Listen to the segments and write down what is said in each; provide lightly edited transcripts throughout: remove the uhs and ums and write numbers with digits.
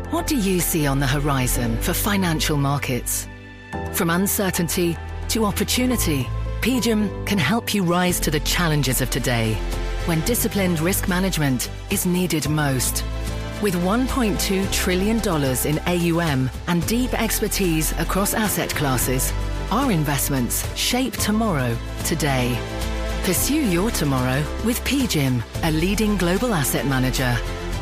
What do you see on the horizon for financial markets? From uncertainty to opportunity, PGIM can help you rise to the challenges of today, when disciplined risk management is needed most. With $1.2 trillion in AUM and deep expertise across asset classes, our investments shape tomorrow, today. Pursue your tomorrow with PGIM, a leading global asset manager.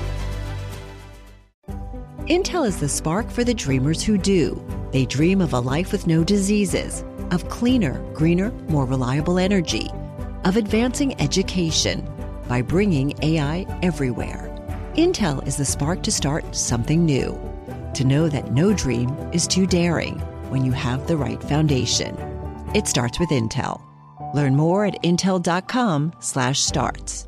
Intel is the spark for the dreamers who do. They dream of a life with no diseases, of cleaner, greener, more reliable energy, of advancing education by bringing AI everywhere. Intel is the spark to start something new, to know that no dream is too daring when you have the right foundation. It starts with Intel. Learn more at intel.com/starts.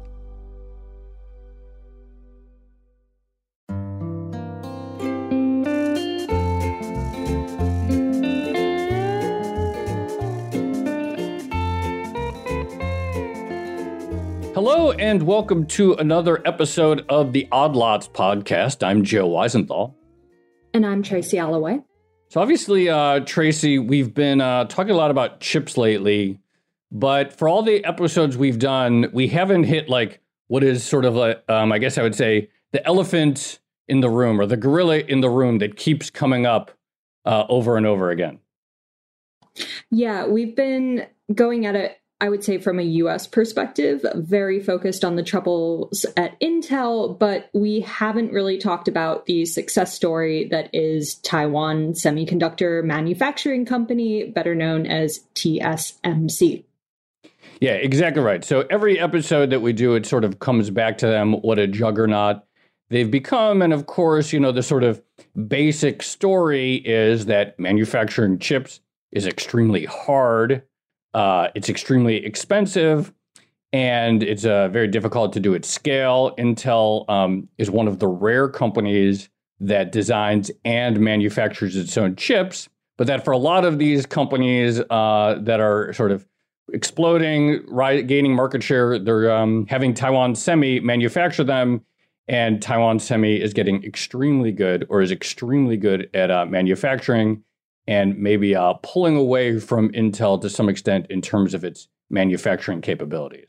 Hello and welcome to another episode of the Odd Lots podcast. I'm Joe Weisenthal. And I'm Tracy Alloway. So obviously, Tracy, we've been talking a lot about chips lately, but for all the episodes we've done, we haven't hit like what is sort of like, I guess I would say, the elephant in the room or the gorilla in the room that keeps coming up over and over again. Yeah, we've been going at it, I would say, from a US perspective, very focused on the troubles at Intel, but we haven't really talked about the success story that is Taiwan Semiconductor Manufacturing Company, better known as TSMC. Yeah, exactly right. So every episode that we do, it sort of comes back to them, what a juggernaut they've become. And of course, you know, the sort of basic story is that manufacturing chips is extremely hard. It's extremely expensive, and it's very difficult to do at scale. Intel is one of the rare companies that designs and manufactures its own chips, but that for a lot of these companies that are sort of exploding, gaining market share, they're having Taiwan Semi manufacture them, and Taiwan Semi is getting extremely good, or is extremely good at manufacturing, and maybe pulling away from Intel to some extent in terms of its manufacturing capabilities.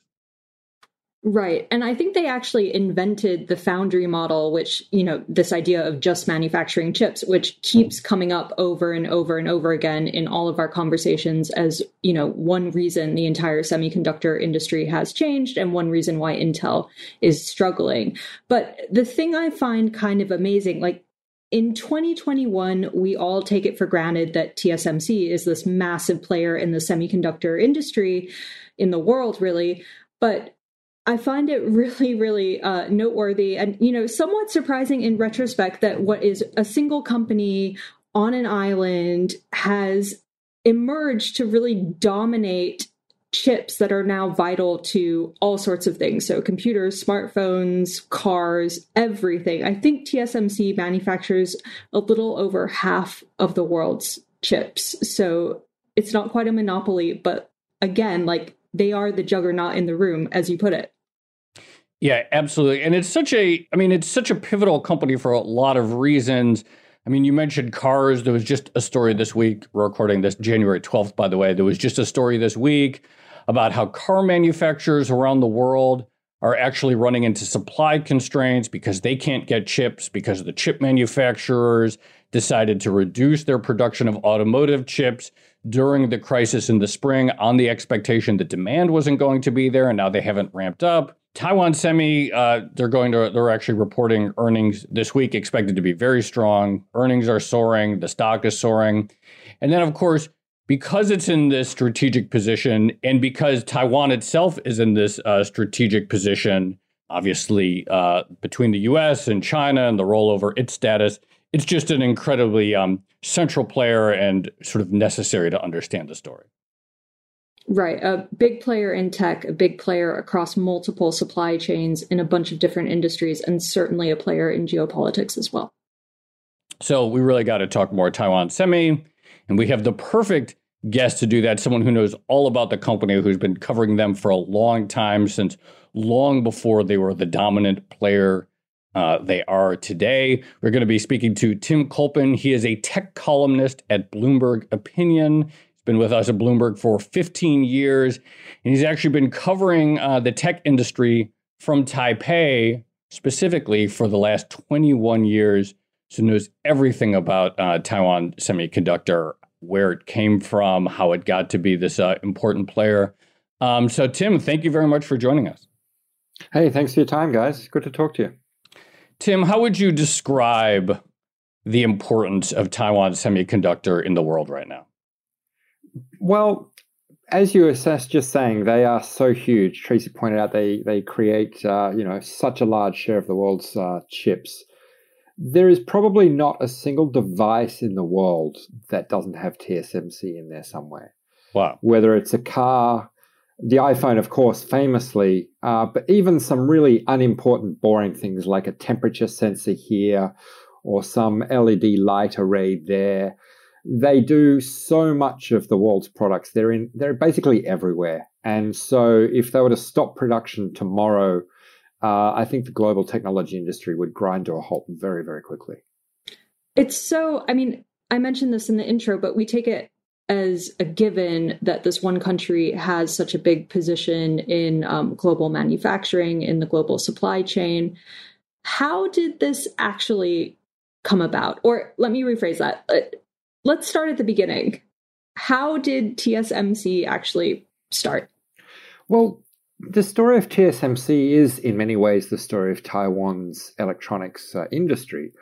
Right. And I think they actually invented the foundry model, which, you know, this idea of just manufacturing chips, which keeps coming up over and over and over again in all of our conversations as, you know, one reason the entire semiconductor industry has changed and one reason why Intel is struggling. But the thing I find kind of amazing, like, in 2021, we all take it for granted that TSMC is this massive player in the semiconductor industry, in the world, really. But I find it really, really noteworthy and, you know, somewhat surprising in retrospect that what is a single company on an island has emerged to really dominate chips that are now vital to all sorts of things. So computers, smartphones, cars, everything. I think TSMC manufactures a little over half of the world's chips. So it's not quite a monopoly, but again, like, they are the juggernaut in the room, as you put it. Yeah, absolutely. And it's such a pivotal company for a lot of reasons. I mean, you mentioned cars. There was just a story this week, we're recording this January 12th, by the way. There was just a story this week about how car manufacturers around the world are actually running into supply constraints because they can't get chips because the chip manufacturers decided to reduce their production of automotive chips during the crisis in the spring on the expectation that demand wasn't going to be there, and now they haven't ramped up. Taiwan Semi, they're actually reporting earnings this week, expected to be very strong. Earnings are soaring, the stock is soaring. And then, of course, because it's in this strategic position and because Taiwan itself is in this strategic position, obviously between the US and China and the rollover, its status, it's just an incredibly central player and sort of necessary to understand the story. Right. A big player in tech, a big player across multiple supply chains in a bunch of different industries, and certainly a player in geopolitics as well. So we really got to talk more Taiwan Semi, and we have the perfect guest to do that, someone who knows all about the company, who's been covering them for a long time, since long before they were the dominant player they are today. We're going to be speaking to Tim Culpen. He is a tech columnist at Bloomberg Opinion. He's been with us at Bloomberg for 15 years, and he's actually been covering the tech industry from Taipei specifically for the last 21 years. So knows everything about Taiwan Semiconductor, where it came from, how it got to be this important player. So Tim, thank you very much for joining us. Hey, thanks for your time, guys. Good to talk to you. Tim, how would you describe the importance of Taiwan Semiconductor in the world right now? Well, as you were just saying, they are so huge. Tracy pointed out they create such a large share of the world's chips. There is probably not a single device in the world that doesn't have TSMC in there somewhere. Wow. Whether it's a car, the iPhone, of course, famously, but even some really unimportant, boring things like a temperature sensor here or some LED light array there. They do so much of the world's products. They're basically everywhere. And so if they were to stop production tomorrow, I think the global technology industry would grind to a halt very, very quickly. I mentioned this in the intro, but we take it as a given that this one country has such a big position in global manufacturing, in the global supply chain. How did this actually come about? Or let me rephrase that. Let's start at the beginning. How did TSMC actually start? Well, the story of TSMC is in many ways the story of Taiwan's electronics industry.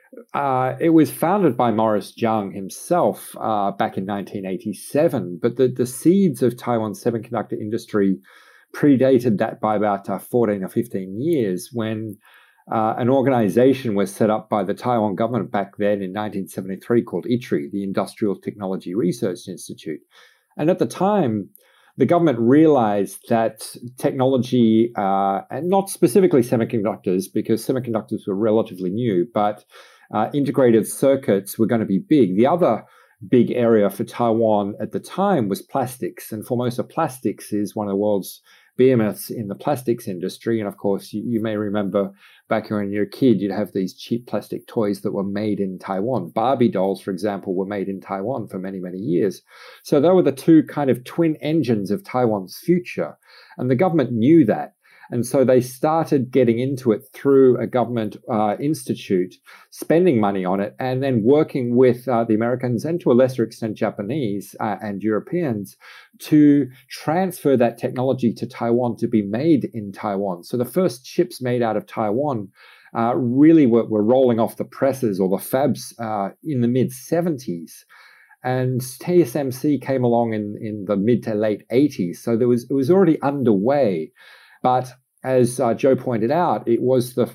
It was founded by Morris Chang himself back in 1987, but the seeds of Taiwan's semiconductor industry predated that by about 14 or 15 years when an organization was set up by the Taiwan government back then in 1973 called ITRI, the Industrial Technology Research Institute. And at the time, the government realized that technology, and not specifically semiconductors, because semiconductors were relatively new, but integrated circuits were going to be big. The other big area for Taiwan at the time was plastics, and Formosa Plastics is one of the world's behemoths in the plastics industry. And of course, you may remember back when you were a kid, you'd have these cheap plastic toys that were made in Taiwan. Barbie dolls, for example, were made in Taiwan for many, many years. So they were the two kind of twin engines of Taiwan's future. And the government knew that. And so they started getting into it through a government institute, spending money on it, and then working with the Americans and to a lesser extent Japanese and Europeans to transfer that technology to Taiwan to be made in Taiwan. So the first chips made out of Taiwan really were rolling off the presses or the fabs in the mid-70s. And TSMC came along in the mid to late 80s. So it was already underway. But as Joe pointed out, it was the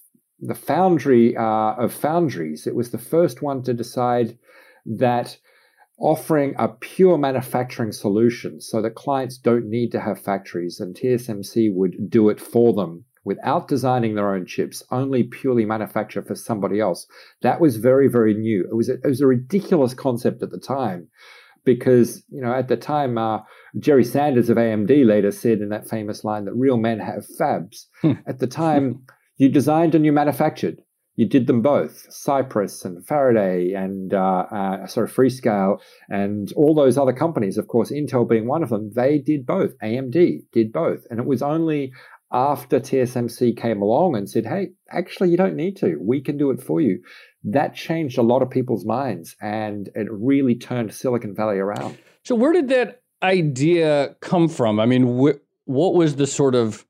foundry of foundries. It was the first one to decide that offering a pure manufacturing solution so that clients don't need to have factories, and TSMC would do it for them without designing their own chips, only purely manufacture for somebody else. That was very, very new. It was a ridiculous concept at the time. Because, at the time, Jerry Sanders of AMD later said in that famous line that real men have fabs. At the time, you designed and you manufactured. You did them both, Cypress and Faraday and, Freescale and all those other companies, of course, Intel being one of them, they did both. AMD did both. And it was only after TSMC came along and said, hey, actually, you don't need to. We can do it for you. That changed a lot of people's minds, and it really turned Silicon Valley around. So where did that idea come from? I mean, what was the sort of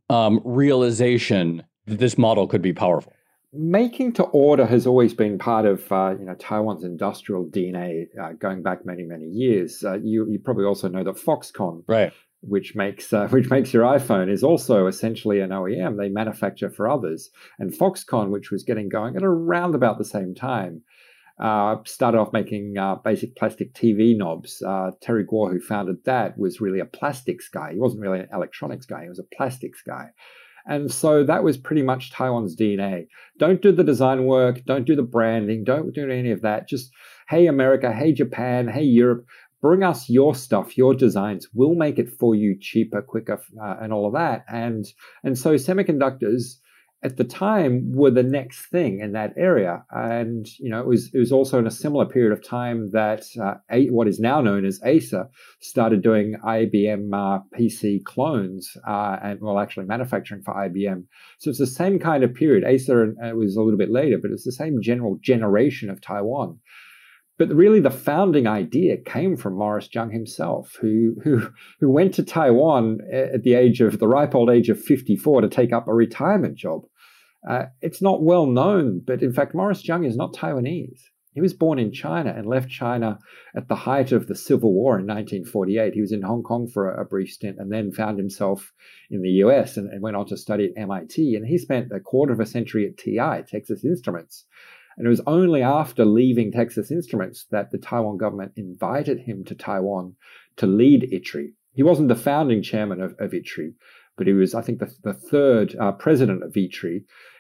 realization that this model could be powerful? Making to order has always been part of Taiwan's industrial DNA going back many, many years. You probably also know that Foxconn, right, which makes your iPhone, is also essentially an OEM. They manufacture for others. And Foxconn, which was getting going at around about the same time, started off making basic plastic TV knobs. Terry Guo, who founded that, was really a plastics guy. He wasn't really an electronics guy. He was a plastics guy. And so that was pretty much Taiwan's DNA. Don't do the design work. Don't do the branding. Don't do any of that. Just, hey, America, hey, Japan, hey, Europe, bring us your stuff, your designs. We'll make it for you cheaper, quicker, and all of that. And so semiconductors, at the time were the next thing in that area. And, it was also in a similar period of time that what is now known as Acer started doing IBM PC clones actually manufacturing for IBM. So it's the same kind of period. Acer was a little bit later, but it's the same general generation of Taiwan. But really, the founding idea came from Morris Chang himself, who went to Taiwan at the ripe old age of 54 to take up a retirement job. It's not well known, but in fact, Morris Chang is not Taiwanese. He was born in China and left China at the height of the Civil War in 1948. He was in Hong Kong for a brief stint and then found himself in the US and went on to study at MIT. And he spent a quarter of a century at TI, Texas Instruments. And it was only after leaving Texas Instruments that the Taiwan government invited him to Taiwan to lead ITRI. He wasn't the founding chairman of ITRI, but he was, I think, the third president of ITRI.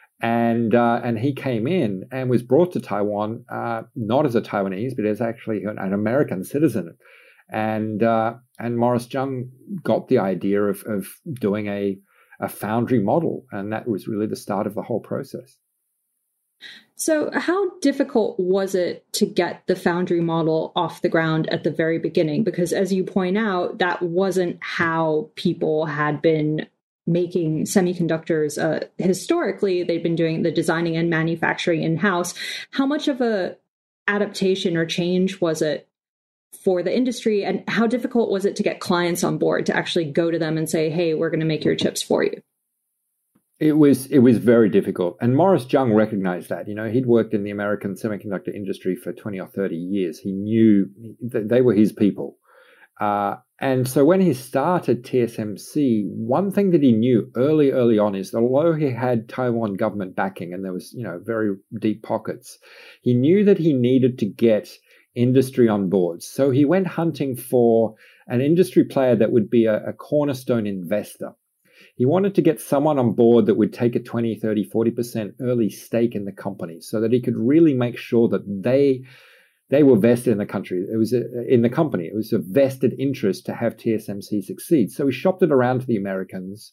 And he came in and was brought to Taiwan, not as a Taiwanese, but as actually an American citizen. And Morris Chang got the idea of doing a foundry model. And that was really the start of the whole process. So how difficult was it to get the foundry model off the ground at the very beginning? Because as you point out, that wasn't how people had been making semiconductors. Historically, they'd been doing the designing and manufacturing in-house. How much of a adaptation or change was it for the industry? And how difficult was it to get clients on board to actually go to them and say, hey, we're going to make your chips for you? It was very difficult. And Morris Chang recognized that. He'd worked in the American semiconductor industry for 20 or 30 years. He knew that they were his people. And so when he started TSMC, one thing that he knew early on is that although he had Taiwan government backing and there was, very deep pockets, he knew that he needed to get industry on board. So he went hunting for an industry player that would be a cornerstone investor. He wanted to get someone on board that would take a 20, 30, 40% early stake in the company so that he could really make sure that they were vested in the country. It was in the company. It was a vested interest to have TSMC succeed. So he shopped it around to the Americans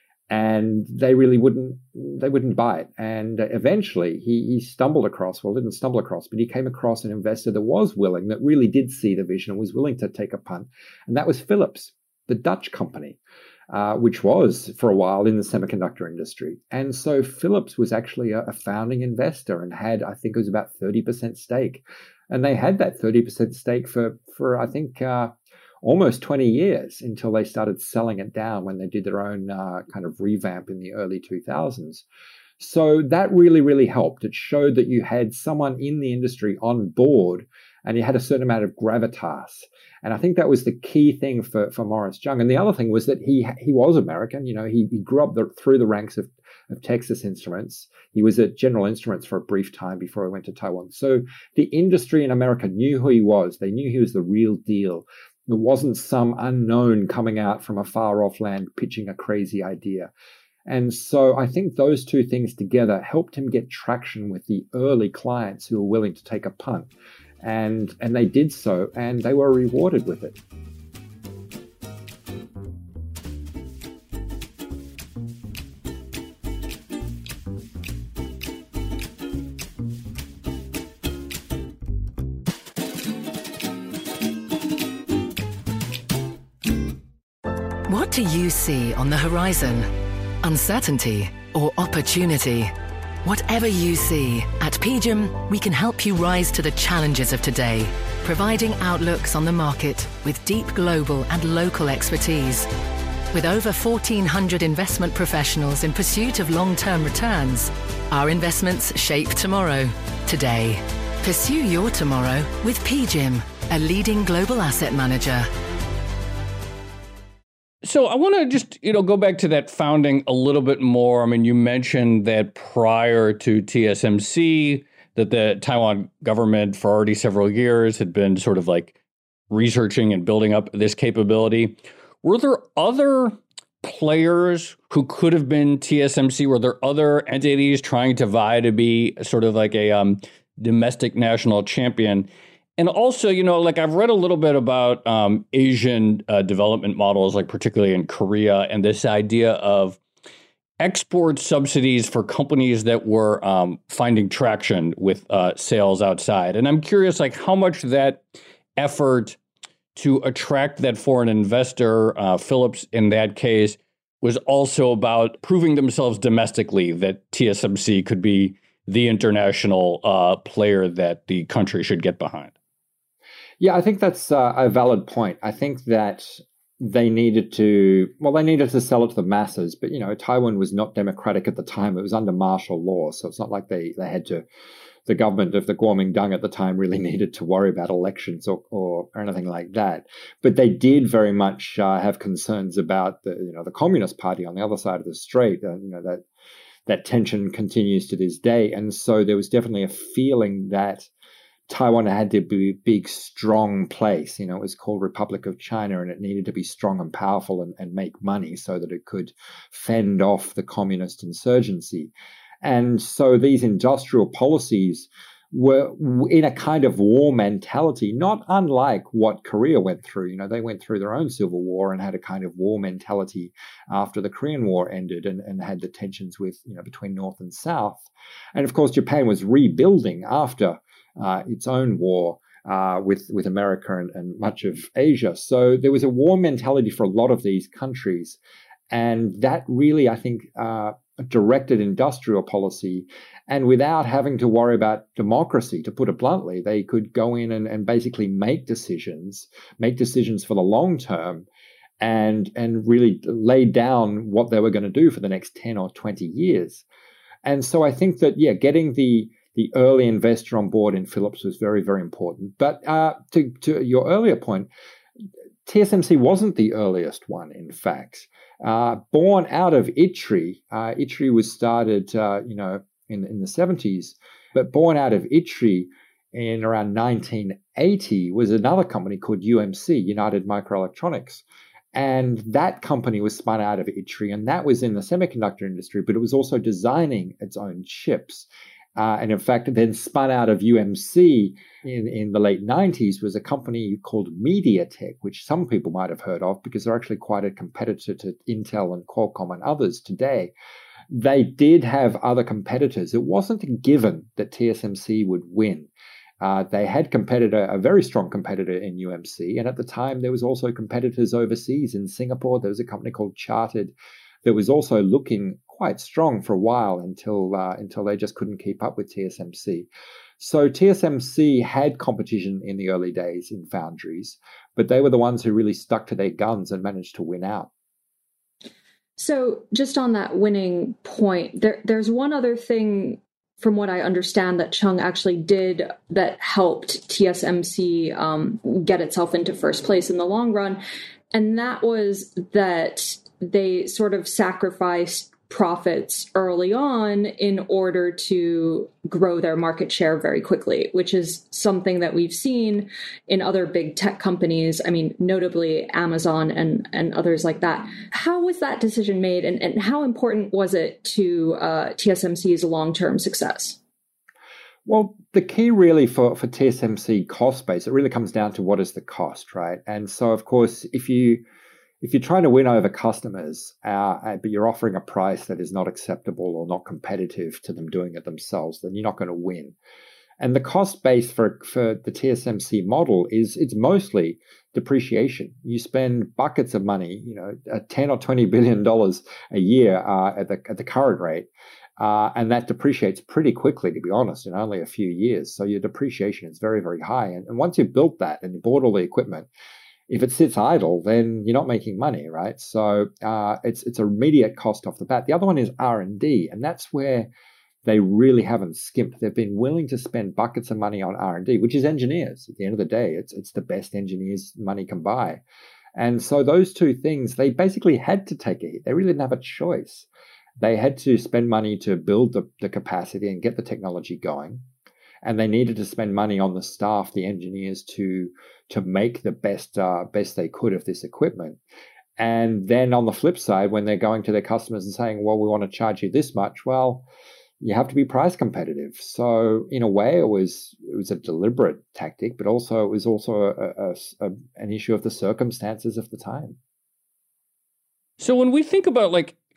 and they really wouldn't buy it. And eventually he didn't stumble across, but he came across an investor that was willing, that really did see the vision and was willing to take a punt. And that was Philips, the Dutch company. Which was for a while in the semiconductor industry. And so Philips was actually a founding investor and had, I think it was about 30% stake. And they had that 30% stake for I think, almost 20 years until they started selling it down when they did their own kind of revamp in the early 2000s. So that really, really helped. It showed that you had someone in the industry on board and you had a certain amount of gravitas. And I think that was the key thing for Morris Chang. And the other thing was that he was American. He grew up through the ranks of Texas Instruments. He was at General Instruments for a brief time before he went to Taiwan. So the industry in America knew who he was. They knew he was the real deal. There wasn't some unknown coming out from a far off land pitching a crazy idea. And so I think those two things together helped him get traction with the early clients who were willing to take a punt. And they did so, and they were rewarded with it. What do you see on the horizon? Uncertainty or opportunity? Whatever you see, at PGIM, we can help you rise to the challenges of today, providing outlooks on the market with deep global and local expertise. With over 1,400 investment professionals in pursuit of long-term returns, our investments shape tomorrow, today. Pursue your tomorrow with PGIM, a leading global asset manager. So I want to just, go back to that founding a little bit more. I mean, you mentioned that prior to TSMC, that the Taiwan government for already several years had been sort of like researching and building up this capability. Were there other players who could have been TSMC? Were there other entities trying to vie to be sort of like a domestic national champion? And also, I've read a little bit about Asian development models, like particularly in Korea, and this idea of export subsidies for companies that were finding traction with sales outside. And I'm curious, like, how much that effort to attract that foreign investor, Philips in that case, was also about proving themselves domestically that TSMC could be the international player that the country should get behind. Yeah, I think that's a valid point. I think that they needed to sell it to the masses, but, Taiwan was not democratic at the time. It was under martial law. So it's not like they had to, the government of the Kuomintang at the time really needed to worry about elections or anything like that. But they did very much have concerns about the Communist Party on the other side of the strait. That tension continues to this day. And so there was definitely a feeling that Taiwan had to be a big, strong place. It was called Republic of China, and it needed to be strong and powerful and make money so that it could fend off the communist insurgency. And so these industrial policies were in a kind of war mentality, not unlike what Korea went through. They went through their own civil war and had a kind of war mentality after the Korean War ended and had the tensions with, between North and South. And of course, Japan was rebuilding after its own war with America and much of Asia. So there was a war mentality for a lot of these countries. And that really, I think, directed industrial policy. And without having to worry about democracy, to put it bluntly, they could go in and basically make decisions for the long term and really lay down what they were going to do for the next 10 or 20 years. And so I think that, getting the early investor on board in Philips was very, very important. But to your earlier point, TSMC wasn't the earliest one, in fact. Born out of ITRI, ITRI was started, in the 70s, but born out of ITRI in around 1980 was another company called UMC, United Microelectronics. And that company was spun out of ITRI, and that was in the semiconductor industry, but it was also designing its own chips. And in fact, then spun out of UMC in the late 90s was a company called MediaTek, which some people might have heard of because they're actually quite a competitor to Intel and Qualcomm and others today. They did have other competitors. It wasn't a given that TSMC would win. They had a very strong competitor in UMC. And at the time, there was also competitors overseas in Singapore. There was a company called Chartered that was also looking quite strong for a while until they just couldn't keep up with TSMC. So TSMC had competition in the early days in foundries, but they were the ones who really stuck to their guns and managed to win out. So just on that winning point, there's one other thing from what I understand that Chung actually did that helped TSMC get itself into first place in the long run. And that was that they sort of sacrificed profits early on in order to grow their market share very quickly, which is something that we've seen in other big tech companies. I mean, notably Amazon and others like that. How was that decision made, and how important was it to TSMC's long-term success? Well, the key really for TSMC cost base, it really comes down to what is the cost, right? And so, of course, if you're trying to win over customers, but you're offering a price that is not acceptable or not competitive to them doing it themselves, then you're not going to win. And the cost base for the TSMC model it's mostly depreciation. You spend buckets of money, $10 or $20 billion a year at the current rate, and that depreciates pretty quickly, to be honest, in only a few years. So your depreciation is very, very high. And once you've built that and you bought all the equipment, if it sits idle, then you're not making money, right? So it's an immediate cost off the bat. The other one is R&D, and that's where they really haven't skimped. They've been willing to spend buckets of money on R&D, which is engineers. At the end of the day, it's the best engineers money can buy. And so those two things, they basically had to take a hit. They really didn't have a choice. They had to spend money to build the capacity and get the technology going. And they needed to spend money on the staff, the engineers, to make the best they could of this equipment. And then on the flip side, when they're going to their customers and saying, well, we want to charge you this much, well, you have to be price competitive. So in a way, it was a deliberate tactic, but also it was also an issue of the circumstances of the time. So when we think about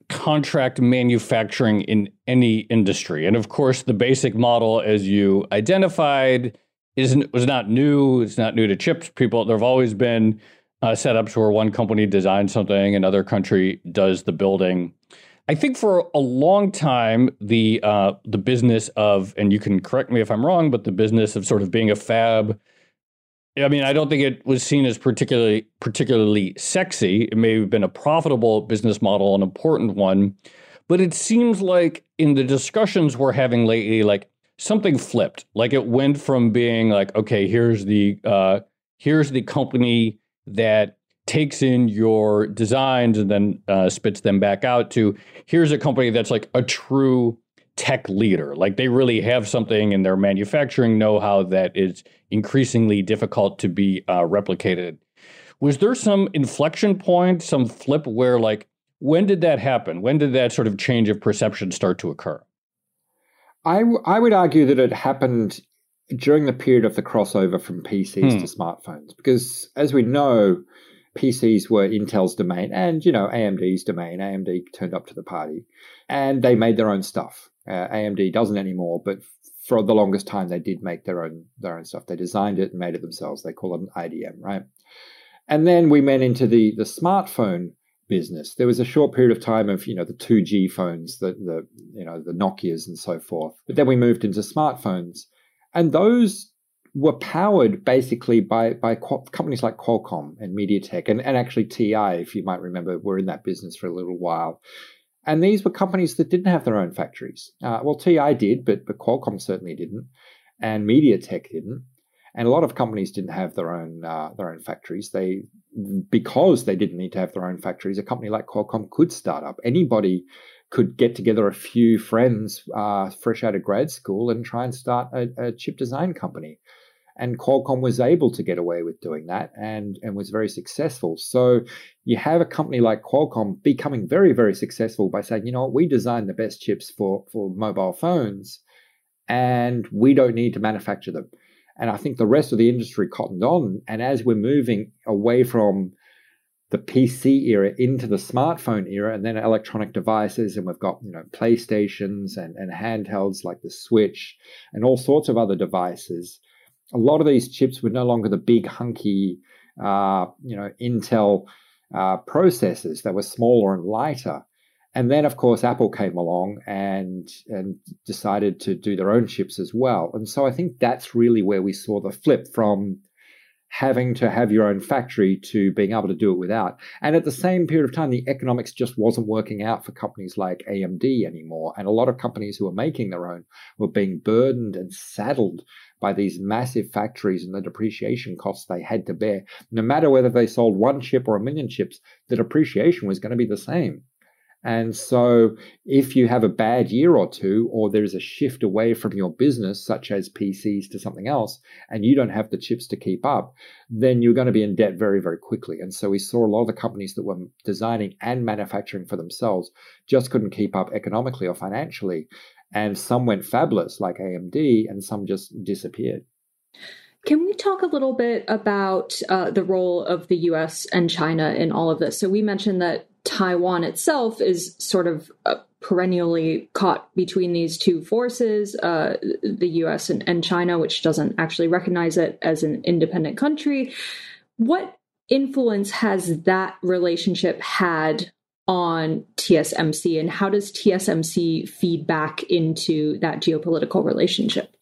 contract manufacturing in any industry. And of course, the basic model, as you identified, was not new. It's not new to chips. There have always been setups where one company designs something, another country does the building. I think for a long time, the business of, and you can correct me if I'm wrong, but the business of sort of being a fab, I mean, I don't think it was seen as particularly sexy. It may have been a profitable business model, an important one, but it seems like in the discussions we're having lately, like something flipped. Like it went from being like, okay, here's the company that takes in your designs and then spits them back out, to here's a company that's like a true tech leader. Like they really have something in their manufacturing know-how that is increasingly difficult to be replicated. Was there some inflection point, some flip where, like, when did that happen? When did that sort of change of perception start to occur? I would argue that it happened during the period of the crossover from PCs to smartphones, because as we know, PCs were Intel's domain and, AMD's domain. AMD turned up to the party and they made their own stuff. AMD doesn't anymore, but for the longest time, they did make their own stuff. They designed it and made it themselves. They call it an IDM, right? And then we went into the smartphone business. There was a short period of time of, the 2G phones, the Nokias and so forth. But then we moved into smartphones, and those were powered basically by companies like Qualcomm and MediaTek, and actually TI, if you might remember, were in that business for a little while. And these were companies that didn't have their own factories. TI did, but Qualcomm certainly didn't, and MediaTek didn't. And a lot of companies didn't have their own factories. Because they didn't need to have their own factories, a company like Qualcomm could start up. Anybody could get together a few friends fresh out of grad school and try and start a chip design company. And Qualcomm was able to get away with doing that and was very successful. So you have a company like Qualcomm becoming very, very successful by saying, we design the best chips for mobile phones and we don't need to manufacture them. And I think the rest of the industry cottoned on. And as we're moving away from the PC era into the smartphone era and then electronic devices, and we've got, PlayStations and handhelds like the Switch and all sorts of other devices, a lot of these chips were no longer the big hunky, Intel processors that were smaller and lighter. And then, of course, Apple came along and decided to do their own chips as well. And so I think that's really where we saw the flip from having to have your own factory to being able to do it without. And at the same period of time, the economics just wasn't working out for companies like AMD anymore. And a lot of companies who were making their own were being burdened and saddled by these massive factories and the depreciation costs they had to bear. No matter whether they sold one chip or a million chips, the depreciation was going to be the same. And so if you have a bad year or two, or there's a shift away from your business, such as PCs to something else, and you don't have the chips to keep up, then you're going to be in debt very, very quickly. And so we saw a lot of the companies that were designing and manufacturing for themselves just couldn't keep up economically or financially. And some went fabless, like AMD, and some just disappeared. Can we talk a little bit about the role of the US and China in all of this? So we mentioned that Taiwan itself is sort of perennially caught between these two forces, the US and China, which doesn't actually recognize it as an independent country. What influence has that relationship had on TSMC, and how does TSMC feed back into that geopolitical relationship?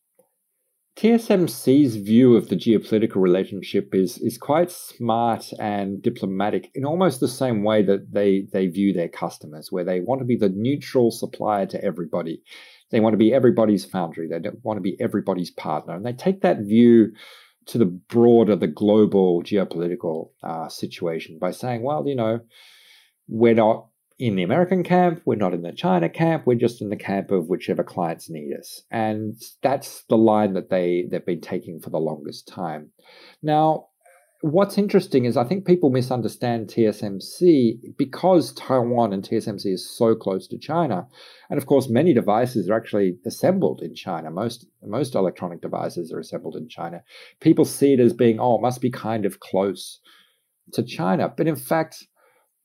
TSMC's view of the geopolitical relationship is quite smart and diplomatic in almost the same way that they view their customers, where they want to be the neutral supplier to everybody. They want to be everybody's foundry. They don't want to be everybody's partner. And they take that view to the global geopolitical situation by saying, well, we're not in the American camp, we're not in the China camp, we're just in the camp of whichever clients need us. And that's the line that they've been taking for the longest time. Now, what's interesting is I think people misunderstand TSMC because Taiwan and TSMC is so close to China. And of course, many devices are actually assembled in China. Most electronic devices are assembled in China. People see it as being, it must be kind of close to China. But in fact,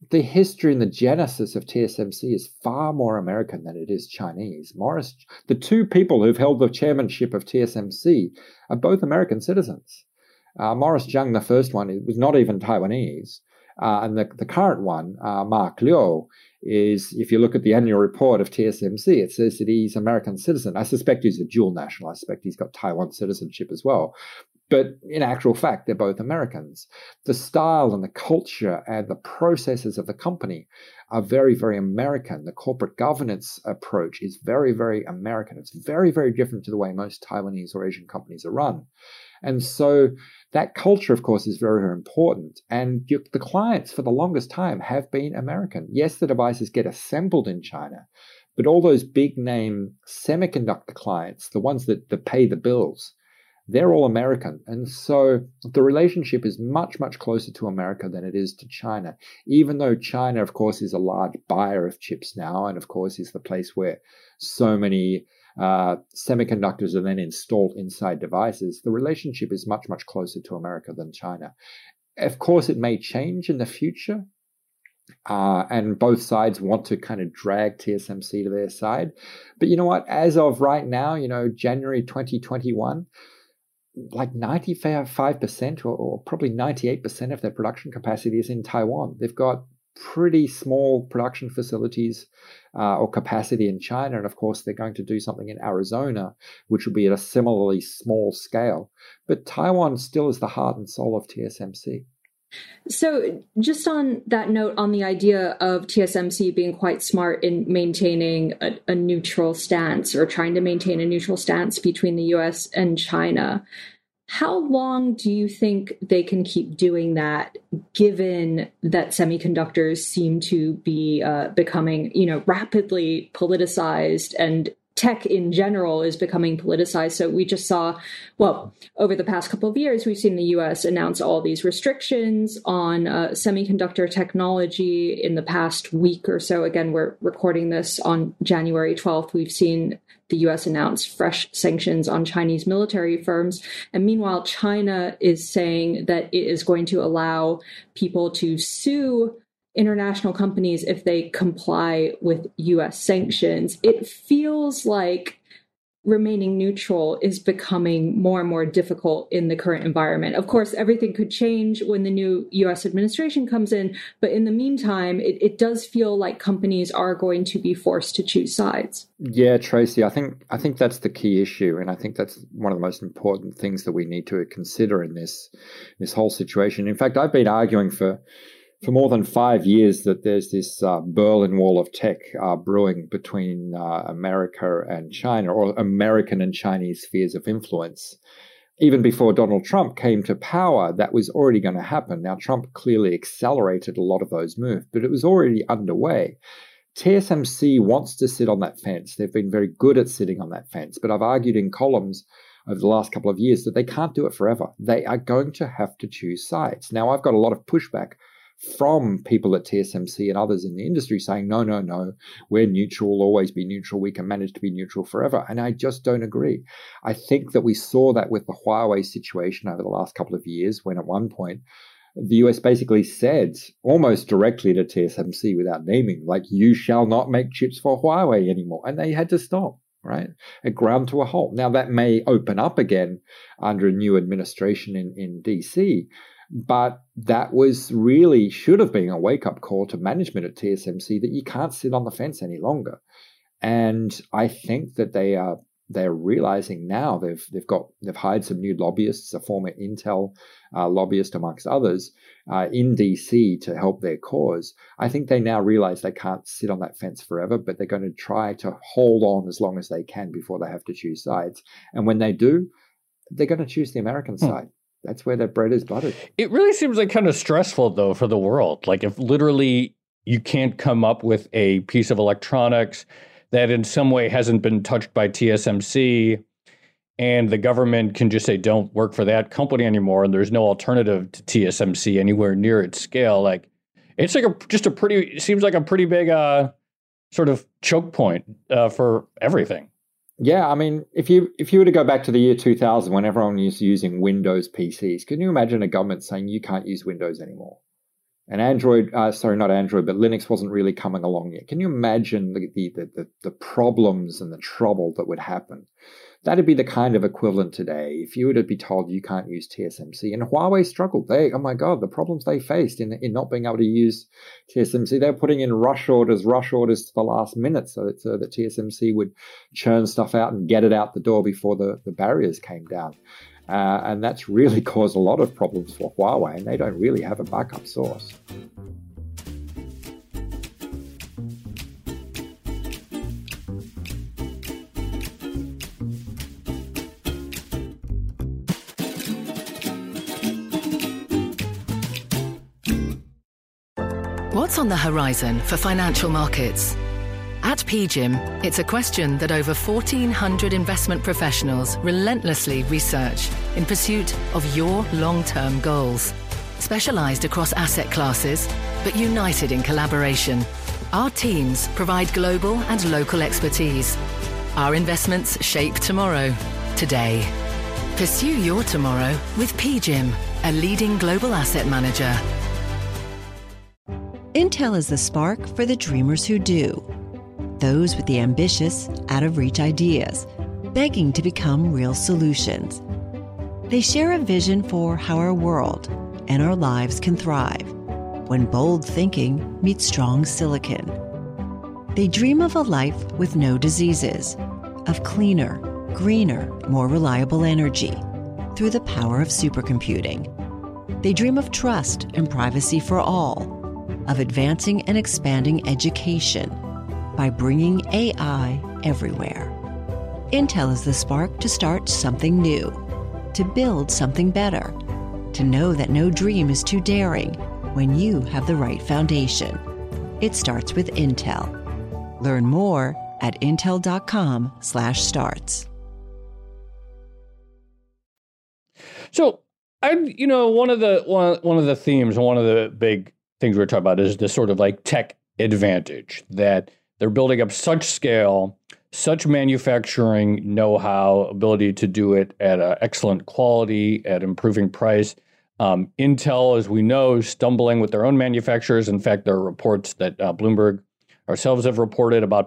the history and the genesis of TSMC is far more American than it is Chinese. The two people who've held the chairmanship of TSMC are both American citizens. Morris Chang, the first one, was not even Taiwanese. And the current one, Mark Liu, is, if you look at the annual report of TSMC, it says that he's an American citizen. I suspect he's a dual national. I suspect he's got Taiwan citizenship as well. But in actual fact, they're both Americans. The style and the culture and the processes of the company are very, very American. The corporate governance approach is very, very American. It's very, very different to the way most Taiwanese or Asian companies are run. And so that culture, of course, is very, very important. And the clients for the longest time have been American. Yes, the devices get assembled in China, but all those big name semiconductor clients, the ones that pay the bills, they're all American. And so the relationship is much, much closer to America than it is to China, even though China, of course, is a large buyer of chips now, and of course is the place where so many semiconductors are then installed inside devices. The relationship is much, much closer to America than China. Of course, it may change in the future, and both sides want to kind of drag TSMC to their side. But you know what? As of right now, January 2021, like 95% or probably 98% of their production capacity is in Taiwan. They've got pretty small production facilities or capacity in China. And of course, they're going to do something in Arizona, which will be at a similarly small scale. But Taiwan still is the heart and soul of TSMC. So just on that note, on the idea of TSMC being quite smart in maintaining a neutral stance or trying to maintain a neutral stance between the US and China, how long do you think they can keep doing that, given that semiconductors seem to be becoming, rapidly politicized, and tech in general is becoming politicized? So we just saw, over the past couple of years, we've seen the US announce all these restrictions on semiconductor technology. In the past week or so, again, we're recording this on January 12th, we've seen the US announce fresh sanctions on Chinese military firms. And meanwhile, China is saying that it is going to allow people to sue international companies if they comply with US sanctions. It feels like remaining neutral is becoming more and more difficult in the current environment. Of course, everything could change when the new US administration comes in, but in the meantime, it does feel like companies are going to be forced to choose sides. Yeah, Tracy, I think that's the key issue, and I think that's one of the most important things that we need to consider in this whole situation. In fact, I've been arguing for more than 5 years that there's this Berlin Wall of tech brewing between America and China, or American and Chinese spheres of influence. Even before Donald Trump came to power, that was already going to happen. Now, Trump clearly accelerated a lot of those moves, but it was already underway. TSMC wants to sit on that fence. They've been very good at sitting on that fence, but I've argued in columns over the last couple of years that they can't do it forever. They are going to have to choose sides. Now, I've got a lot of pushback from people at TSMC and others in the industry saying, no, we're neutral, we'll always be neutral, we can manage to be neutral forever. And I just don't agree. I think that we saw that with the Huawei situation over the last couple of years, when at one point the US basically said almost directly to TSMC without naming, like, you shall not make chips for Huawei anymore. And they had to stop. Right? It ground to a halt. Now, that may open up again under a new administration in DC, but that should have been a wake-up call to management at TSMC that you can't sit on the fence any longer. And I think that they're realizing now they've hired some new lobbyists, a former Intel lobbyist amongst others, in DC to help their cause. I think they now realize they can't sit on that fence forever, but they're going to try to hold on as long as they can before they have to choose sides. And when they do, they're going to choose the American side. That's where their bread is buttered. It really seems like kind of stressful, though, for the world. Like, if literally you can't come up with a piece of electronics that in some way hasn't been touched by TSMC, and the government can just say, don't work for that company anymore, and there's no alternative to TSMC anywhere near its scale. Like, it's like it seems like a pretty big sort of choke point for everything. Yeah, I mean, if you were to go back to the year 2000, when everyone was using Windows PCs, can you imagine a government saying you can't use Windows anymore? And not Android, but Linux wasn't really coming along yet. Can you imagine the problems and the trouble that would happen? That'd be the kind of equivalent today if you were to be told you can't use TSMC. And Huawei struggled. Oh my God, the problems they faced in not being able to use TSMC. They were putting in rush orders to the last minute so that TSMC would churn stuff out and get it out the door before the barriers came down. And that's really caused a lot of problems for Huawei, and they don't really have a backup source. What's on the horizon for financial markets? At PGIM, it's a question that over 1,400 investment professionals relentlessly research in pursuit of your long-term goals. Specialized across asset classes, but united in collaboration, our teams provide global and local expertise. Our investments shape tomorrow, today. Pursue your tomorrow with PGIM, a leading global asset manager. Intel is the spark for the dreamers who do. Those with the ambitious, out-of-reach ideas, begging to become real solutions. They share a vision for how our world and our lives can thrive when bold thinking meets strong silicon. They dream of a life with no diseases, of cleaner, greener, more reliable energy through the power of supercomputing. They dream of trust and privacy for all, of advancing and expanding education by bringing AI everywhere. Intel is the spark to start something new, to build something better, to know that no dream is too daring when you have the right foundation. It starts with Intel. Learn more at intel.com/starts. So, one of the themes, one of the big things we're talking about is this sort of like tech advantage that they're building up such scale, such manufacturing know-how, ability to do it at excellent quality, at improving price. Intel, as we know, stumbling with their own manufacturers. In fact, there are reports that Bloomberg ourselves have reported about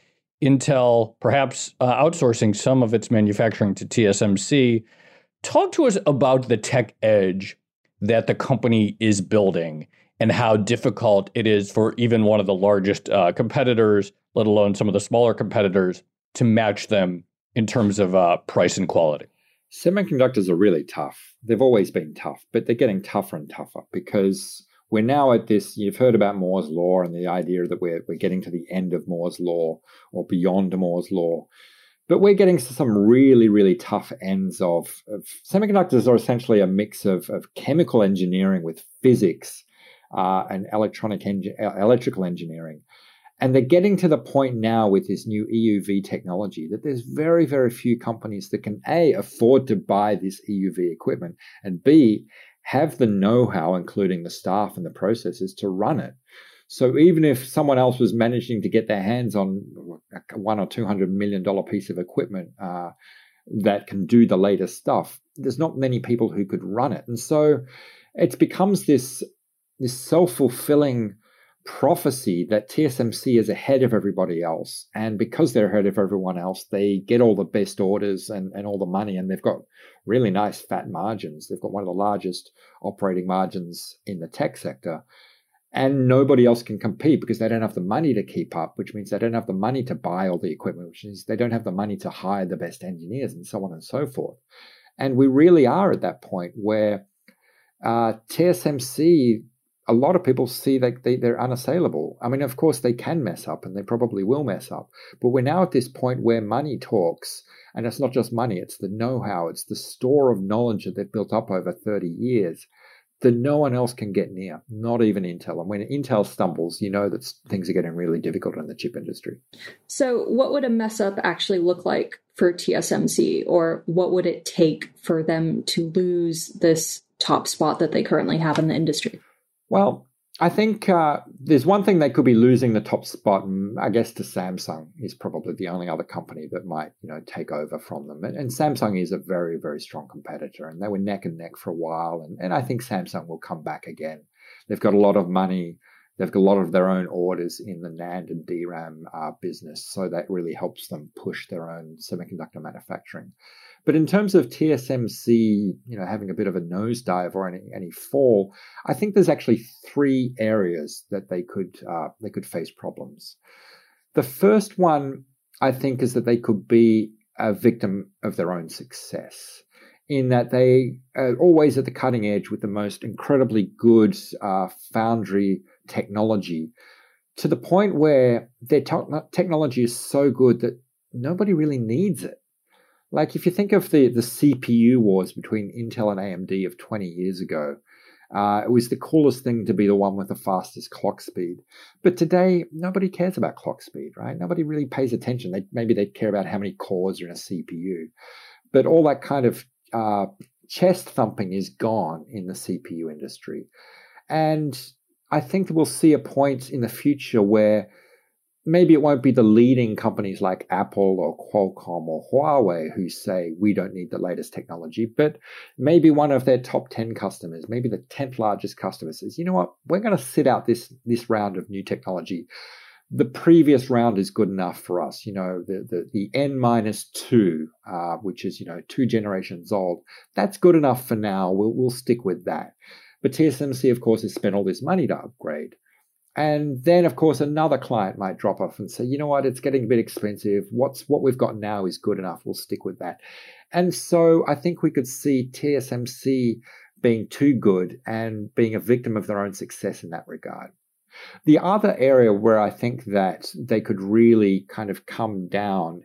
Intel outsourcing some of its manufacturing to TSMC. Talk to us about the tech edge that the company is building and how difficult it is for even one of the largest competitors, let alone some of the smaller competitors, to match them in terms of price and quality. Semiconductors are really tough. They've always been tough, but they're getting tougher and tougher because we're now at this, you've heard about Moore's Law and the idea that we're getting to the end of Moore's Law or beyond Moore's Law. But we're getting to some really, really tough ends of semiconductors are essentially a mix of chemical engineering with physics and electrical engineering. And they're getting to the point now with this new EUV technology that there's very, very few companies that can A, afford to buy this EUV equipment, and B, have the know-how, including the staff and the processes, to run it. So even if someone else was managing to get their hands on a $100 or $200 million piece of equipment that can do the latest stuff, there's not many people who could run it. And so it becomes this self-fulfilling prophecy that TSMC is ahead of everybody else. And because they're ahead of everyone else, they get all the best orders and all the money, and they've got really nice fat margins. They've got one of the largest operating margins in the tech sector. And nobody else can compete because they don't have the money to keep up, which means they don't have the money to buy all the equipment, which means they don't have the money to hire the best engineers and so on and so forth. And we really are at that point where TSMC, a lot of people see that they're unassailable. I mean, of course, they can mess up and they probably will mess up. But we're now at this point where money talks. And it's not just money, it's the know-how, it's the store of knowledge that they've built up over 30 years that no one else can get near, not even Intel. And when Intel stumbles, you know that things are getting really difficult in the chip industry. So what would a mess up actually look like for TSMC? Or what would it take for them to lose this top spot that they currently have in the industry? Well, I think there's one thing they could be losing the top spot, and I guess to Samsung is probably the only other company that might, take over from them. And Samsung is a very, very strong competitor, and they were neck and neck for a while. And I think Samsung will come back again. they've got a lot of money. They've got a lot of their own orders in the NAND and DRAM business, so that really helps them push their own semiconductor manufacturing. But in terms of TSMC, having a bit of a nosedive or any fall, I think there's actually three areas that they could face problems. The first one, I think, is that they could be a victim of their own success, in that they are always at the cutting edge with the most incredibly good foundry technology, to the point where their technology is so good that nobody really needs it. Like, if you think of the CPU wars between Intel and AMD of 20 years ago, it was the coolest thing to be the one with the fastest clock speed. But today, nobody cares about clock speed, right? Nobody really pays attention. Maybe they care about how many cores are in a CPU. But all that kind of chest thumping is gone in the CPU industry. And I think that we'll see a point in the future where maybe it won't be the leading companies like Apple or Qualcomm or Huawei who say we don't need the latest technology, but maybe one of their top 10 customers, maybe the 10th largest customer, says, you know what, we're going to sit out this round of new technology. The previous round is good enough for us. The N-2, which is 2 generations old, that's good enough for now. We'll stick with that. But TSMC, of course, has spent all this money to upgrade. And then, of course, another client might drop off and say, you know what, it's getting a bit expensive. What we've got now is good enough. We'll stick with that. And so I think we could see TSMC being too good and being a victim of their own success in that regard. The other area where I think that they could really kind of come down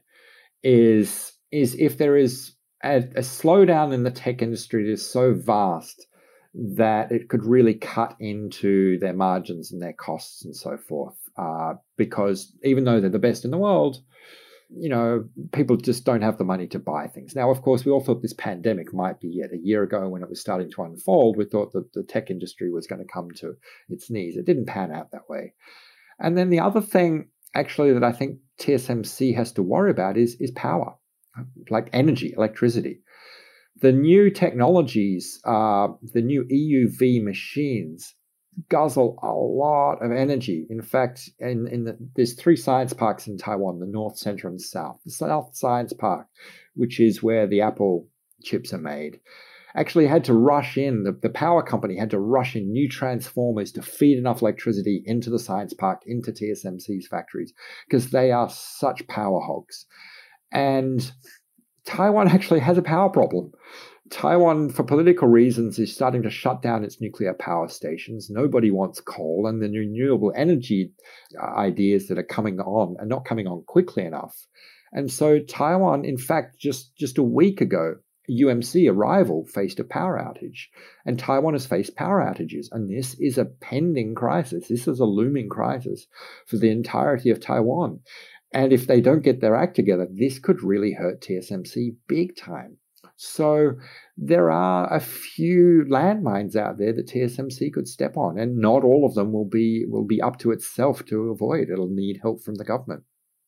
is if there is a slowdown in the tech industry that is so vast that it could really cut into their margins and their costs and so forth. Because even though they're the best in the world, people just don't have the money to buy things. Now, of course, we all thought this pandemic might be yet a year ago when it was starting to unfold. We thought that the tech industry was going to come to its knees. It didn't pan out that way. And then the other thing, actually, that I think TSMC has to worry about is power, like energy, electricity. The new technologies, the new EUV machines, guzzle a lot of energy. In fact, there's 3 science parks in Taiwan, the North, Center, and South. The South Science Park, which is where the Apple chips are made, actually had to rush in, the power company had to rush in new transformers to feed enough electricity into the science park, into TSMC's factories, because they are such power hogs. And Taiwan actually has a power problem. Taiwan, for political reasons, is starting to shut down its nuclear power stations. Nobody wants coal, and the renewable energy ideas that are coming on are not coming on quickly enough. And so Taiwan, in fact, just a week ago, UMC, a rival, faced a power outage. And Taiwan has faced power outages. And this is a pending crisis. This is a looming crisis for the entirety of Taiwan. And if they don't get their act together, this could really hurt TSMC big time. So there are a few landmines out there that TSMC could step on, and not all of them will be up to itself to avoid. It'll need help from the government.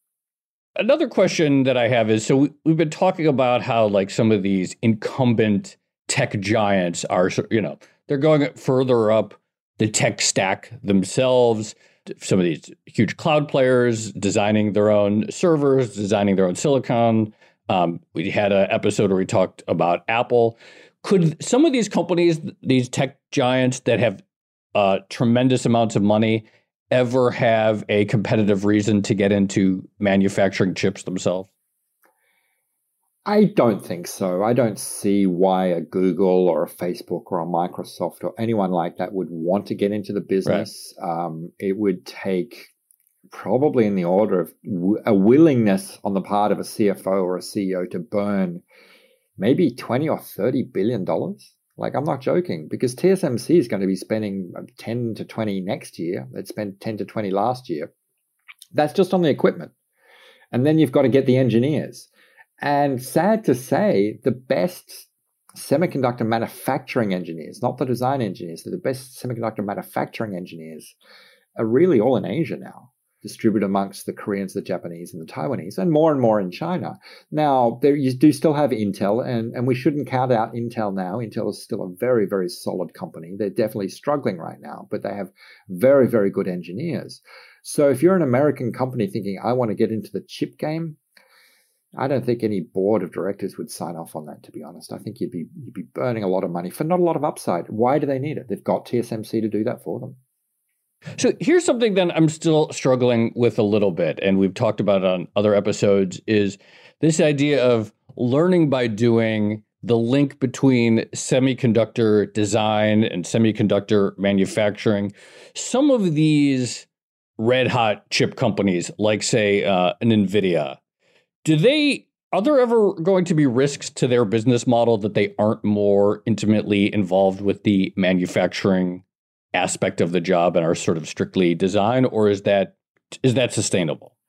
Another question that I have is, so we've been talking about how like some of these incumbent tech giants are, they're going further up the tech stack themselves. Some of these huge cloud players designing their own servers, designing their own silicon. We had an episode where we talked about Apple. Could some of these companies, these tech giants that have tremendous amounts of money, ever have a competitive reason to get into manufacturing chips themselves? I don't think so. I don't see why a Google or a Facebook or a Microsoft or anyone like that would want to get into the business. Right. It would take probably in the order of a willingness on the part of a CFO or a CEO to burn maybe $20 or $30 billion. Like, I'm not joking, because TSMC is going to be spending 10 to 20 next year. It spent 10 to 20 last year. That's just on the equipment. And then you've got to get the engineers. And sad to say, the best semiconductor manufacturing engineers, not the design engineers, the best semiconductor manufacturing engineers are really all in Asia now. distributed amongst the Koreans, the Japanese, and the Taiwanese, and more in China. Now, there you do still have Intel, and we shouldn't count out Intel now. Intel is still a very, very solid company. They're definitely struggling right now, but they have very, very good engineers. So if you're an American company thinking, I want to get into the chip game, I don't think any board of directors would sign off on that, to be honest. I think you'd be burning a lot of money for not a lot of upside. Why do they need it? They've got TSMC to do that for them. So here's something that I'm still struggling with a little bit, and we've talked about it on other episodes, is this idea of learning by doing, the link between semiconductor design and semiconductor manufacturing. Some of these red hot chip companies, like say an NVIDIA, are there ever going to be risks to their business model that they aren't more intimately involved with the manufacturing aspect of the job and are sort of strictly design, or is that sustainable?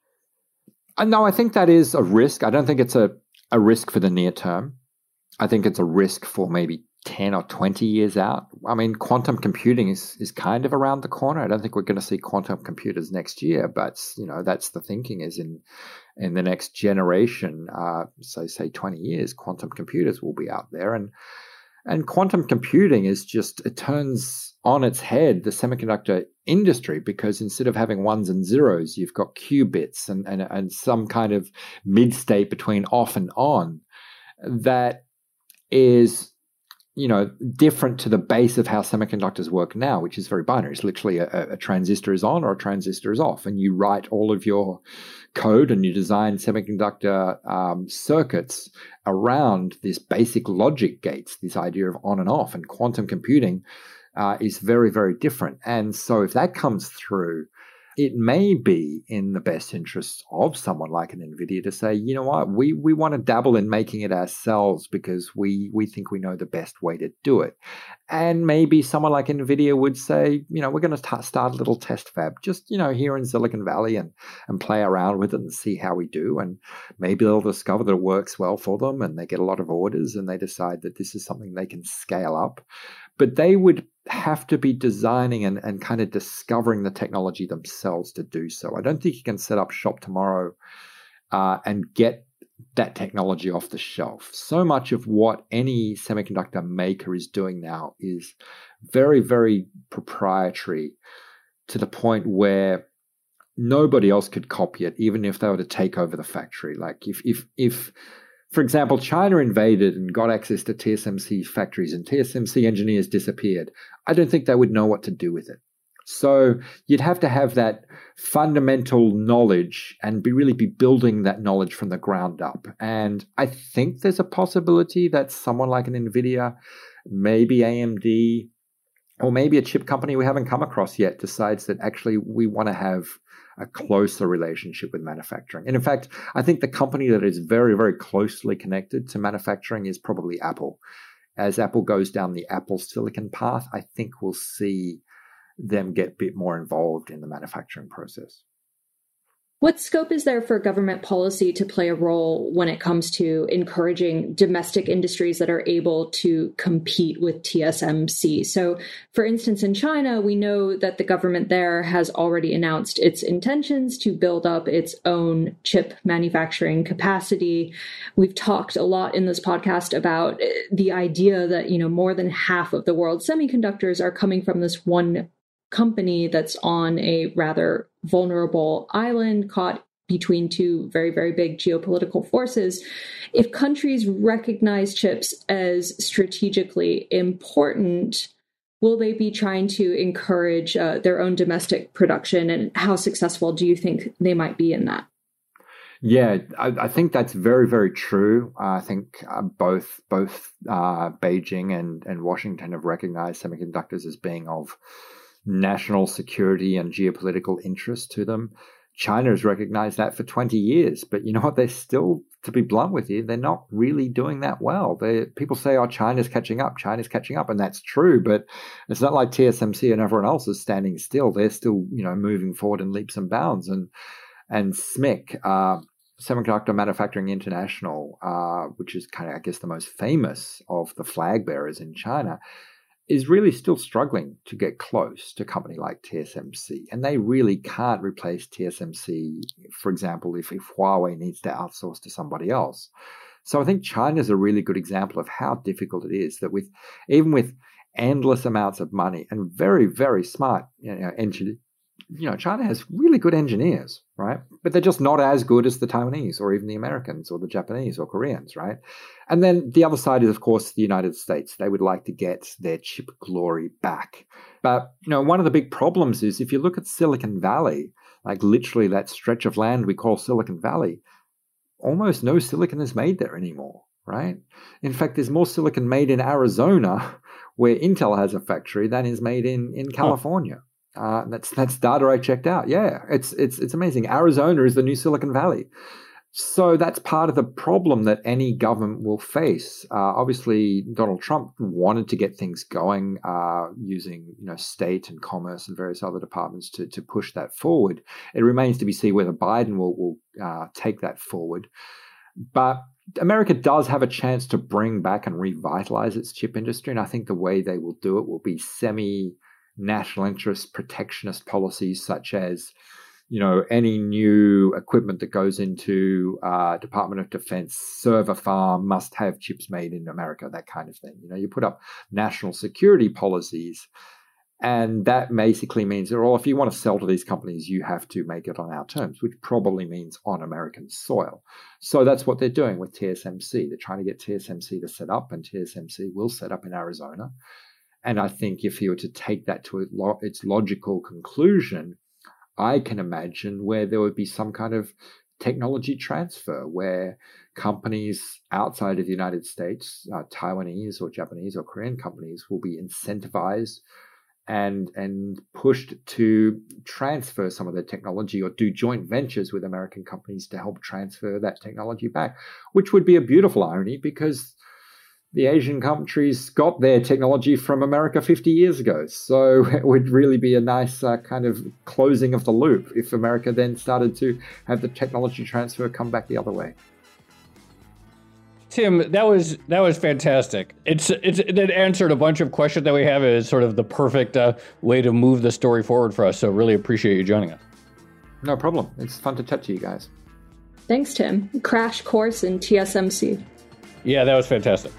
No, I think that is a risk. I don't think it's a risk for the near term. I think it's a risk for maybe 10 or 20 years out. I mean, quantum computing is kind of around the corner. I don't think we're going to see quantum computers next year, but that's the thinking is in the next generation, say 20 years, quantum computers will be out there. And quantum computing it turns on its head the semiconductor industry, because instead of having ones and zeros, you've got qubits and some kind of mid-state between off and on that is different to the base of how semiconductors work now, which is very binary. It's literally a transistor is on or a transistor is off, and you write all of your code and you design semiconductor circuits around this basic logic gates, this idea of on and off. And quantum computing is very, very different. And so if that comes through, it may be in the best interest of someone like an NVIDIA to say, you know what, we want to dabble in making it ourselves because we think we know the best way to do it. And maybe someone like NVIDIA would say, we're going to start a little test fab just, here in Silicon Valley and play around with it and see how we do. And maybe they'll discover that it works well for them and they get a lot of orders and they decide that this is something they can scale up. But they would have to be designing and kind of discovering the technology themselves to do so. I don't think you can set up shop tomorrow and get that technology off the shelf. So much of what any semiconductor maker is doing now is very, very proprietary to the point where nobody else could copy it, even if they were to take over the factory. Like if for example, China invaded and got access to TSMC factories and TSMC engineers disappeared, I don't think they would know what to do with it. So you'd have to have that fundamental knowledge and really be building that knowledge from the ground up. And I think there's a possibility that someone like an NVIDIA, maybe AMD, or maybe a chip company we haven't come across yet decides that actually we want to have a closer relationship with manufacturing. And in fact, I think the company that is very, very closely connected to manufacturing is probably Apple. As Apple goes down the Apple Silicon path, I think we'll see them get a bit more involved in the manufacturing process. What scope is there for government policy to play a role when it comes to encouraging domestic industries that are able to compete with TSMC? So, for instance, in China, we know that the government there has already announced its intentions to build up its own chip manufacturing capacity. We've talked a lot in this podcast about the idea that, more than half of the world's semiconductors are coming from this one company that's on a rather vulnerable island caught between two very, very big geopolitical forces. If countries recognize chips as strategically important, will they be trying to encourage their own domestic production? And how successful do you think they might be in that? Yeah, I think that's very, very true. I think both Beijing and Washington have recognized semiconductors as being of national security and geopolitical interest to them. China has recognized that for 20 years, but you know what? They're still, to be blunt with you, they're not really doing that well. People say, oh, China's catching up, and that's true, but it's not like TSMC and everyone else is standing still. They're still, moving forward in leaps and bounds. And SMIC, Semiconductor Manufacturing International, which is kind of, I guess, the most famous of the flag bearers in China, is really still struggling to get close to a company like TSMC. And they really can't replace TSMC, for example, if Huawei needs to outsource to somebody else. So I think China is a really good example of how difficult it is that even with endless amounts of money and very, very smart engineers, China has really good engineers, right? But they're just not as good as the Taiwanese or even the Americans or the Japanese or Koreans, right? And then the other side is, of course, the United States. They would like to get their chip glory back. But, one of the big problems is if you look at Silicon Valley, like literally that stretch of land we call Silicon Valley, almost no silicon is made there anymore, right? In fact, there's more silicon made in Arizona, where Intel has a factory, than is made in California. That's data I checked out. Yeah, it's amazing. Arizona is the new Silicon Valley. So that's part of the problem that any government will face. Obviously, Donald Trump wanted to get things going using state and commerce and various other departments to push that forward. It remains to be seen whether Biden will take that forward. But America does have a chance to bring back and revitalize its chip industry, and I think the way they will do it will be semi-national interest protectionist policies such as any new equipment that goes into Department of Defense server farm must have chips made in America, that kind of thing. You put up national security policies, and that basically means that, if you want to sell to these companies, you have to make it on our terms, which probably means on American soil. So that's what they're doing with TSMC. They're trying to get TSMC to set up, and TSMC will set up in Arizona. And I think if you were to take that to its logical conclusion, I can imagine where there would be some kind of technology transfer where companies outside of the United States, Taiwanese or Japanese or Korean companies, will be incentivized and pushed to transfer some of their technology or do joint ventures with American companies to help transfer that technology back, which would be a beautiful irony because the Asian countries got their technology from America 50 years ago. So it would really be a nice kind of closing of the loop if America then started to have the technology transfer come back the other way. Tim, that was fantastic. It answered a bunch of questions that we have. It is sort of the perfect way to move the story forward for us. So really appreciate you joining us. No problem. It's fun to chat to you guys. Thanks, Tim. Crash course in TSMC. Yeah, that was fantastic.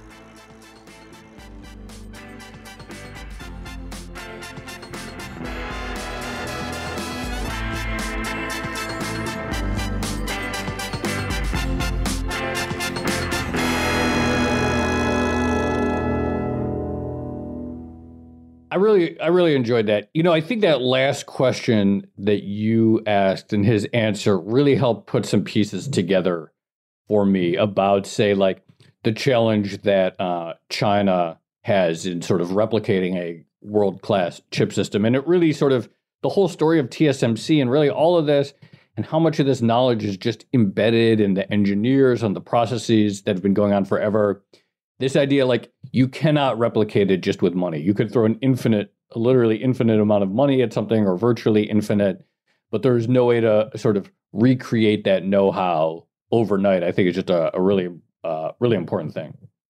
I really enjoyed that. I think that last question that you asked and his answer really helped put some pieces together for me about, say, like the challenge that China has in sort of replicating a world-class chip system. And it really sort of, the whole story of TSMC and really all of this and how much of this knowledge is just embedded in the engineers and the processes that have been going on forever. This idea, like, you cannot replicate it just with money. You could throw a literally infinite amount of money at something or virtually infinite, but there's no way to sort of recreate that know-how overnight. I think it's just a really important thing.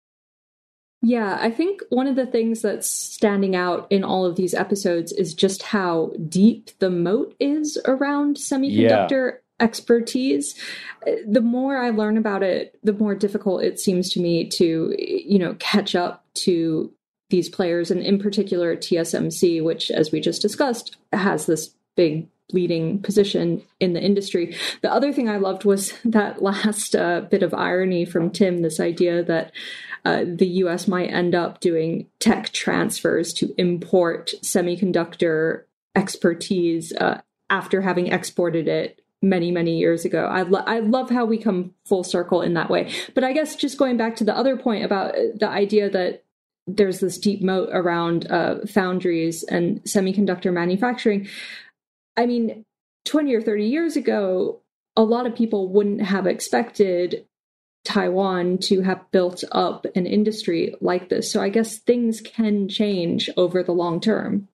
Yeah, I think one of the things that's standing out in all of these episodes is just how deep the moat is around semiconductor expertise. The more I learn about it, the more difficult it seems to me to, catch up to these players, and in particular TSMC, which, as we just discussed, has this big leading position in the industry. The other thing I loved was that last bit of irony from Tim, this idea that the US might end up doing tech transfers to import semiconductor expertise after having exported it many, many years ago. I love how we come full circle in that way. But I guess just going back to the other point about the idea that there's this deep moat around foundries and semiconductor manufacturing. I mean, 20 or 30 years ago, a lot of people wouldn't have expected Taiwan to have built up an industry like this. So I guess things can change over the long term.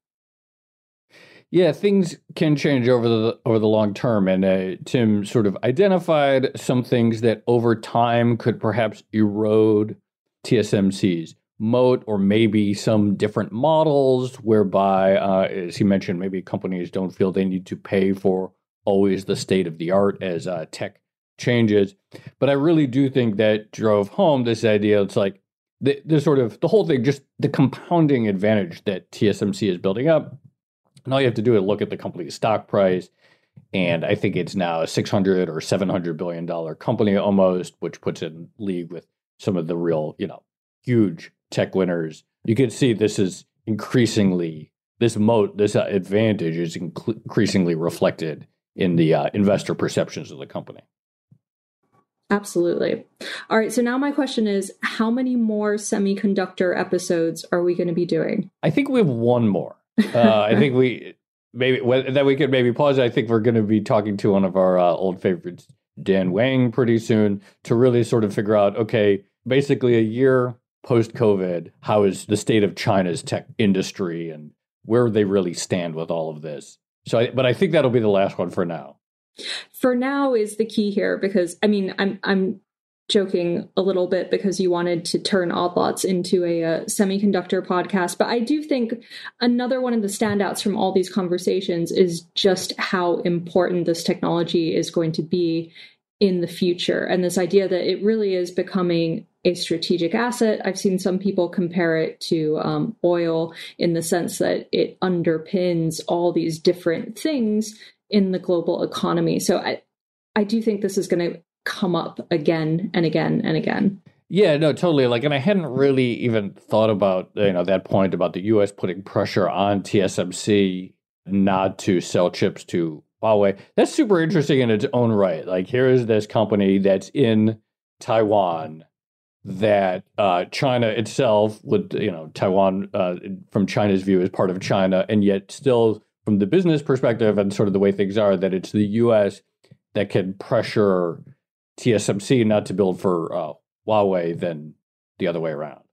Yeah, things can change over the long term, and Tim sort of identified some things that over time could perhaps erode TSMC's moat or maybe some different models whereby, as he mentioned, maybe companies don't feel they need to pay for always the state of the art as tech changes. But I really do think that drove home this idea. It's like the sort of the whole thing, just the compounding advantage that TSMC is building up. And all you have to do is look at the company's stock price. And I think it's now a $600 or $700 billion company almost, which puts it in league with some of the real, huge tech winners. You can see this is increasingly, this moat, this advantage is increasingly reflected in the investor perceptions of the company. Absolutely. All right. So now my question is, how many more semiconductor episodes are we going to be doing? I think we have one more. I think we could maybe pause. I think we're going to be talking to one of our old favorites, Dan Wang, pretty soon to really sort of figure out, okay, basically a year post-COVID, how is the state of China's tech industry and where they really stand with all of this? But I think that'll be the last one for now. For now is the key here, because I'm joking a little bit because you wanted to turn Odd Lots into a semiconductor podcast, but I do think another one of the standouts from all these conversations is just how important this technology is going to be in the future, and this idea that it really is becoming a strategic asset. I've seen some people compare it to oil in the sense that it underpins all these different things in the global economy. So I do think this is going to come up again and again and again. Yeah, no, totally. And I hadn't really even thought about, that point about the U.S. putting pressure on TSMC not to sell chips to Huawei. That's super interesting in its own right. Here is this company that's in Taiwan that China itself would, Taiwan from China's view is part of China, and yet still from the business perspective and sort of the way things are, that it's the U.S. that can pressure TSMC not to build for Huawei than the other way around.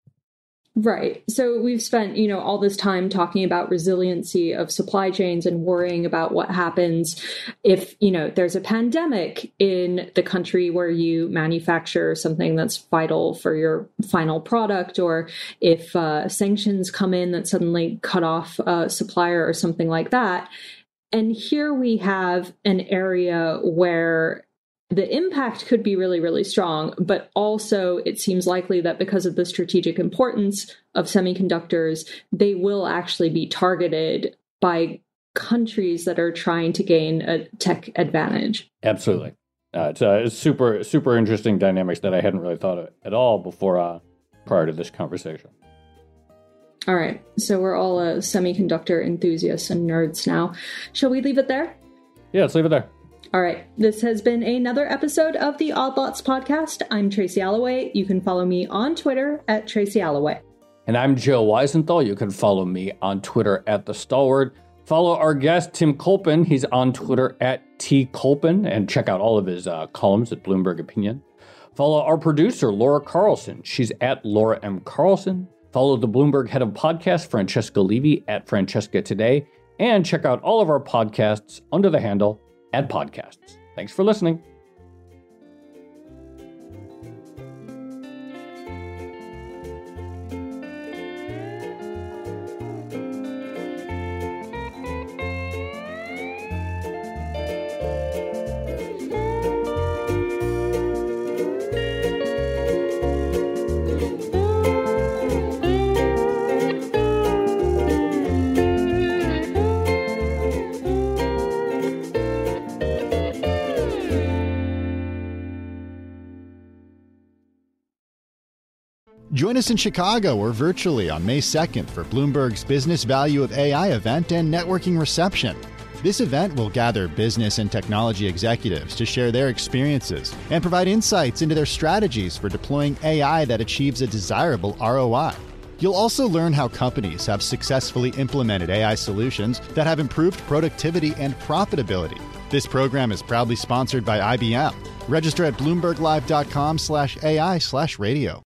Right. So we've spent, all this time talking about resiliency of supply chains and worrying about what happens if, there's a pandemic in the country where you manufacture something that's vital for your final product, or if sanctions come in that suddenly cut off a supplier or something like that. And here we have an area where the impact could be really, really strong, but also it seems likely that because of the strategic importance of semiconductors, they will actually be targeted by countries that are trying to gain a tech advantage. Absolutely. It's super, super interesting dynamics that I hadn't really thought of at all before prior to this conversation. All right. So we're all semiconductor enthusiasts and nerds now. Shall we leave it there? Yeah, let's leave it there. All right. This has been another episode of the Odd Lots podcast. I'm Tracy Alloway. You can follow me on Twitter at Tracy Alloway. And I'm Joe Weisenthal. You can follow me on Twitter at The Stalwart. Follow our guest, Tim Culpen. He's on Twitter at TCulpen, and check out all of his columns at Bloomberg Opinion. Follow our producer, Laura Carlson. She's at Laura M. Carlson. Follow the Bloomberg head of podcast, Francesca Levy, at Francesca Today. And check out all of our podcasts under the handle @podcasts. Thanks for listening. Join us in Chicago or virtually on May 2nd for Bloomberg's Business Value of AI event and networking reception. This event will gather business and technology executives to share their experiences and provide insights into their strategies for deploying AI that achieves a desirable ROI. You'll also learn how companies have successfully implemented AI solutions that have improved productivity and profitability. This program is proudly sponsored by IBM. Register at BloombergLive.com/AI/radio.